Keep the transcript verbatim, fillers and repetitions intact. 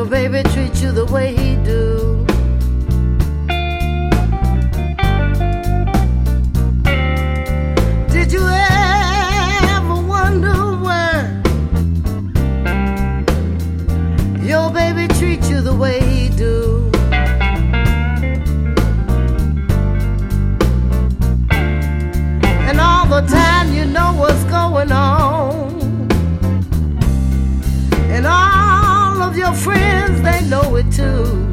baby treat you the way he do. Did you ever wonder where your baby treat you the way he do? And all the time you know what's going on, and all of your friends, they know it too.